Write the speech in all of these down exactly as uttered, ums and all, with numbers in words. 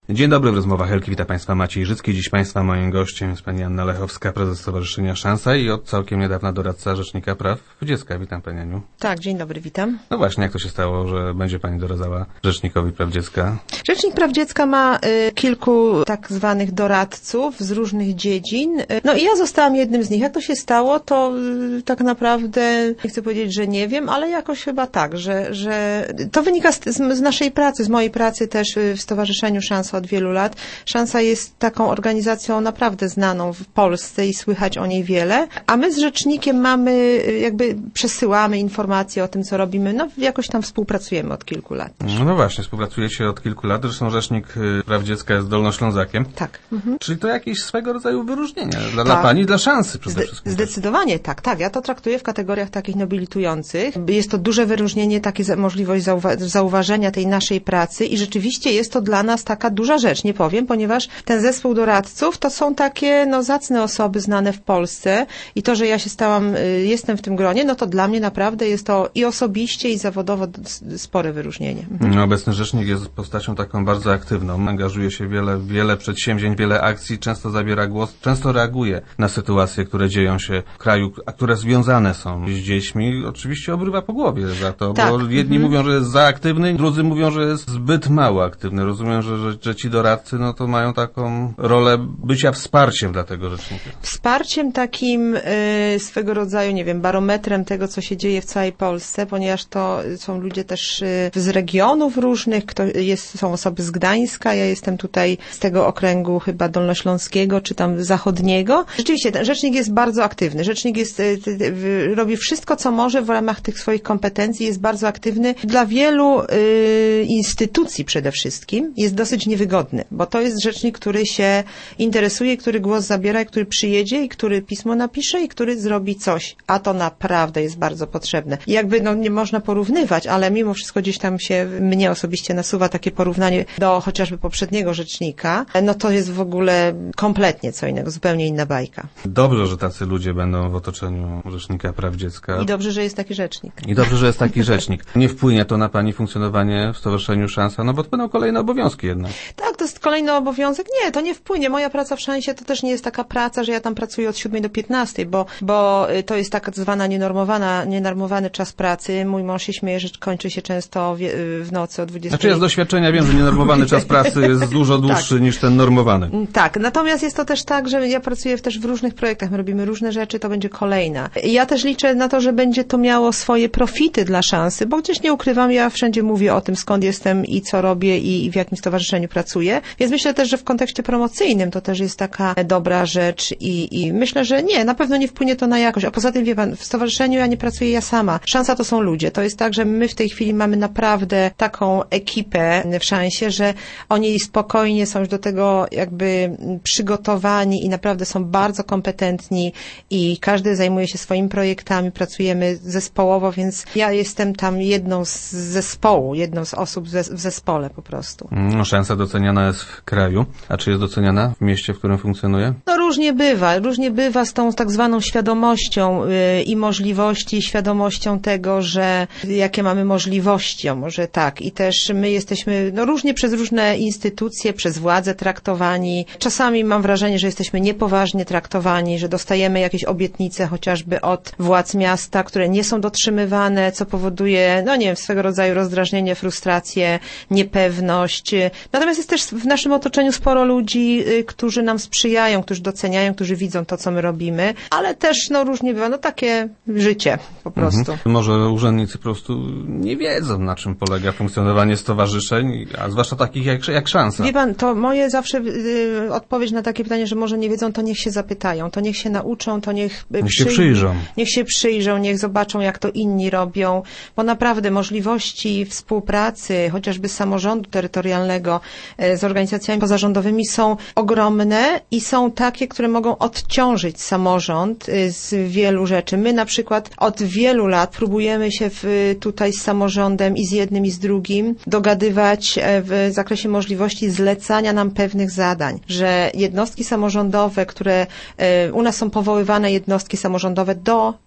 Dzień dobry, w rozmowach Helki wita Państwa Maciej Życki. Dziś Państwa moim gościem jest Pani Anna Lechowska, prezes Stowarzyszenia Szansa i od całkiem niedawna doradca Rzecznika Praw Dziecka. Witam Pani Aniu. Tak, dzień dobry, witam. No właśnie, jak to się stało, że będzie Pani doradzała Rzecznikowi Praw Dziecka? Rzecznik Praw Dziecka ma y, kilku tak zwanych doradców z różnych dziedzin. No i ja zostałam jednym z nich. Jak to się stało, to y, tak naprawdę, nie chcę powiedzieć, że nie wiem, ale jakoś chyba tak, że, że to wynika z, z naszej pracy, z mojej pracy też w Stowarzyszeniu Szansa od wielu lat. Szansa jest taką organizacją naprawdę znaną w Polsce i słychać o niej wiele, a my z Rzecznikiem mamy, jakby przesyłamy informacje o tym, co robimy, no jakoś tam współpracujemy od kilku lat też. No właśnie, współpracujecie od kilku lat, zresztą Rzecznik Praw Dziecka jest Dolnoślązakiem. Tak. Mhm. Czyli to jakieś swego rodzaju wyróżnienie dla, tak. dla Pani i dla Szansy przede Zde- wszystkim. Zdecydowanie tak, tak. Ja to traktuję w kategoriach takich nobilitujących. Jest to duże wyróżnienie, takie za- możliwość zauwa- zauważenia tej naszej pracy i rzeczywiście jest to dla nas taka duża rzecz, nie powiem, ponieważ ten zespół doradców to są takie no zacne osoby znane w Polsce i to, że ja się stałam, y, jestem w tym gronie, no to dla mnie naprawdę jest to i osobiście, i zawodowo d- spore wyróżnienie. Mhm. No, obecny Rzecznik jest postacią taką bardzo aktywną, angażuje się w wiele, wiele przedsięwzięć, wiele akcji, często zabiera głos, często reaguje na sytuacje, które dzieją się w kraju, a które związane są z dziećmi. Oczywiście obrywa po głowie za to, Tak. bo jedni Mhm. mówią, że jest za aktywny, drudzy mówią, że jest zbyt mało aktywny. Rozumiem, że, że, że ci doradcy no to mają taką rolę bycia wsparciem dla tego rzecznika. Wsparciem takim y, swego rodzaju, nie wiem, barometrem tego, co się dzieje w całej Polsce, ponieważ to są ludzie też y, z regionów różnych, kto jest, są osoby z Gdańska, ja jestem tutaj z tego okręgu chyba dolnośląskiego, czy tam zachodniego. Rzeczywiście, ten rzecznik jest bardzo aktywny. Rzecznik jest, y, y, robi wszystko, co może w ramach tych swoich kompetencji, jest bardzo aktywny. Dla wielu y, instytucji przede wszystkim jest dosyć niewygodny, bo to jest rzecznik, który się interesuje, który głos zabiera, który przyjedzie i który pismo napisze i który zrobi coś, a to naprawdę jest bardzo potrzebne. I jakby no nie można porównywać, ale mimo wszystko gdzieś tam się mnie osobiście nasuwa takie porównanie do chociażby poprzedniego rzecznika, no to jest w ogóle kompletnie co innego, zupełnie inna bajka. Dobrze, że tacy ludzie będą w otoczeniu Rzecznika Praw Dziecka. I dobrze, że jest taki rzecznik. I dobrze, że jest taki rzecznik. Nie wpłynie to na Pani funkcjonowanie w Stowarzyszeniu Szansa, no bo to będą kolejne obowiązki jednak. Tak, to jest kolejny obowiązek. Nie, to nie wpłynie. Moja praca w Szansie to też nie jest taka praca, że ja tam pracuję od siódmej do piętnastej, bo, bo to jest tak zwana nienormowana, nienormowany czas pracy. Mój mąż się śmieje, że kończy się często w, w nocy o dwudziestej. Znaczy ja z doświadczenia wiem, że nienormowany czas pracy jest dużo dłuższy tak. niż ten normowany. Tak, natomiast jest to też tak, że ja pracuję też w różnych projektach, my robimy różne rzeczy, to będzie kolejna. I ja też liczę na to, że będzie to miało swoje profity dla Szansy, bo gdzieś nie ukrywam, ja wszędzie mówię o tym, skąd jestem i co robię i w jakim stowarzyszeniu pracuję, więc myślę też, że w kontekście promocyjnym to też jest taka dobra rzecz i, i myślę, że nie, na pewno nie wpłynie to na jakość, a poza tym wie pan, w stowarzyszeniu ja nie pracuję ja sama. Szansa to są ludzie, to jest tak, że my w tej chwili mamy naprawdę taką ekipę w Szansie, że oni spokojnie są już do tego jakby przygotowani i naprawdę są bardzo kompetentni i każdy zajmuje się swoimi projektami, pracujemy zespołowo, więc ja jestem tam jedną z zespołu, jedną z osób w zespole po prostu. No, Szansa doceniana jest w kraju, a czy jest doceniana w mieście, w którym funkcjonuje? No różnie bywa, różnie bywa z tą tak zwaną świadomością yy, i możliwości, świadomością tego, że jakie mamy możliwości, o może tak, i też my jesteśmy no różnie przez różne instytucje, przez władze traktowani. Czasami mam wrażenie, że jesteśmy niepoważnie traktowani, że dostajemy jakieś obietnice chociażby od władz miasta, które nie są dotrzymywane, co powoduje, no nie wiem, swego rodzaju rozdrażnienie, frustrację, niepewność. Natomiast jest też w naszym otoczeniu sporo ludzi, którzy nam sprzyjają, którzy doceniają, którzy widzą to, co my robimy, ale też no różnie bywa, no takie życie po prostu. Mhm. Może urzędnicy po prostu nie wiedzą, na czym polega funkcjonowanie stowarzyszeń, a zwłaszcza takich jak, jak Szansa. Wie pan, to moje zawsze y, odpowiedź na takie pytanie, że może nie wiedzą, to niech się zapytają, to niech się nauczą, to niech, niech przyj- się przyjrzą. Niech się przyjrzą, niech zobaczą, jak to inni robią, bo naprawdę możliwości współpracy, chociażby samorządu terytorialnego y, z organizacjami pozarządowymi są ogromne i są takie, które mogą odciążyć samorząd y, z wielu rzeczy. My na przykład od wielu lat próbujemy się w, tutaj z samorządem i z jednym i z drugim dogadywać w zakresie możliwości zlecania nam pewnych zadań, że jednostki samorządowe, które u nas są powoływane jednostki samorządowe do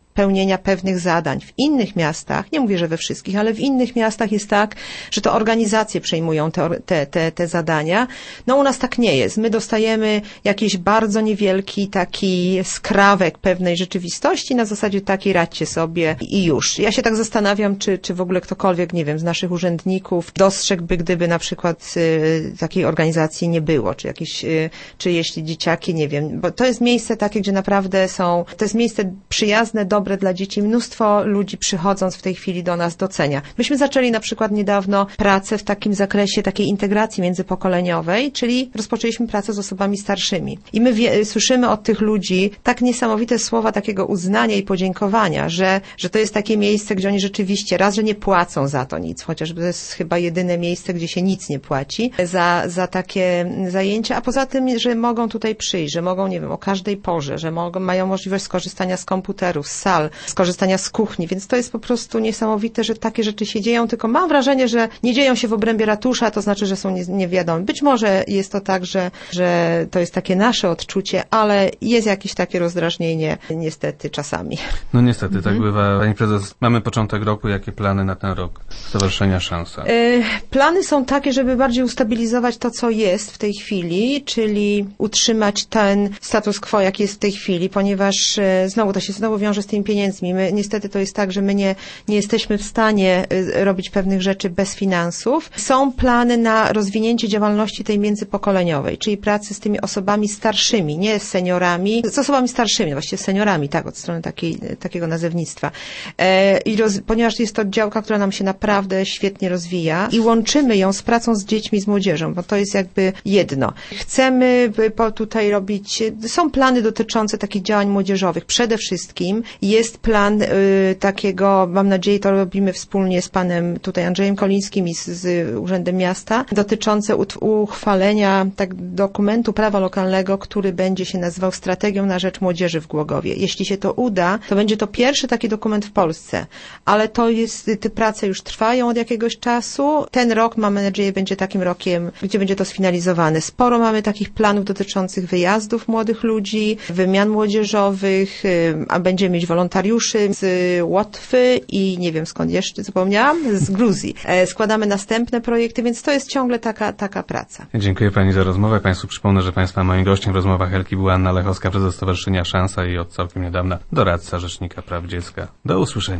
pełnienia pewnych zadań. W innych miastach, nie mówię, że we wszystkich, ale w innych miastach jest tak, że to organizacje przejmują te, te, te, te zadania. No u nas tak nie jest. My dostajemy jakiś bardzo niewielki taki skrawek pewnej rzeczywistości na zasadzie takiej radźcie sobie i już. Ja się tak zastanawiam, czy, czy w ogóle ktokolwiek, nie wiem, z naszych urzędników dostrzegłby, gdyby na przykład y, takiej organizacji nie było, czy jakieś, y, czy jeśli dzieciaki, nie wiem, bo to jest miejsce takie, gdzie naprawdę są, to jest miejsce przyjazne, dobre dla dzieci. Mnóstwo ludzi przychodząc w tej chwili do nas docenia. Myśmy zaczęli na przykład niedawno pracę w takim zakresie takiej integracji międzypokoleniowej, czyli rozpoczęliśmy pracę z osobami starszymi. I my wie, słyszymy od tych ludzi tak niesamowite słowa takiego uznania i podziękowania, że, że to jest takie miejsce, gdzie oni rzeczywiście raz, że nie płacą za to nic, chociaż to jest chyba jedyne miejsce, gdzie się nic nie płaci za, za takie zajęcia, a poza tym, że mogą tutaj przyjść, że mogą, nie wiem, o każdej porze, że mogą, mają możliwość skorzystania z komputerów, z sal, skorzystania z kuchni, więc to jest po prostu niesamowite, że takie rzeczy się dzieją, tylko mam wrażenie, że nie dzieją się w obrębie ratusza, to znaczy, że są nie, niewiadome. Być może jest to tak, że, że to jest takie nasze odczucie, ale jest jakieś takie rozdrażnienie niestety czasami. No niestety, mhm. tak bywa. Pani prezes, mamy początek roku, jakie plany na ten rok Stowarzyszenia Szansa? Yy, plany są takie, żeby bardziej ustabilizować to, co jest w tej chwili, czyli utrzymać ten status quo, jaki jest w tej chwili, ponieważ yy, znowu to się znowu wiąże z tymi pieniędzmi. My, niestety to jest tak, że my nie, nie jesteśmy w stanie yy, robić pewnych rzeczy bez finansów. Są plany na rozwinięcie działalności tej międzypokoleniowej, czyli pracy z tymi osobami starszymi, nie z seniorami, z osobami starszymi, właściwie z seniorami, tak, od strony takiej, takiego nazewnictwa. Yy, i roz, ponieważ jest to działka, która nam się naprawdę świetnie rozwija i łączymy ją z pracą z dziećmi, z młodzieżą, bo to jest jakby jedno. Chcemy tutaj robić, są plany dotyczące takich działań młodzieżowych. Przede wszystkim jest plan y, takiego, mam nadzieję, to robimy wspólnie z panem tutaj Andrzejem Kolińskim i z, z Urzędem Miasta, dotyczące uchwalenia tak, dokumentu prawa lokalnego, który będzie się nazywał Strategią na rzecz młodzieży w Głogowie. Jeśli się to uda, to będzie to pierwszy taki dokument w Polsce, ale to jest, te prace już trwają od jakiegoś czasu. Ten rok, mamy nadzieję, będzie takim rokiem, gdzie będzie to sfinalizowane. Sporo mamy takich planów dotyczących wyjazdów młodych ludzi, wymian młodzieżowych, a będziemy mieć wolontariuszy z Łotwy i nie wiem skąd jeszcze, zapomniałam, z Gruzji. Składamy następne projekty, więc to jest ciągle taka, taka praca. Dziękuję pani za rozmowę. Państwu przypomnę, że państwa moim gościem w rozmowach Helki była Anna Lechowska, prezes Stowarzyszenia Szansa i od całkiem niedawna doradca Rzecznika Praw Dziecka. Do usłyszenia.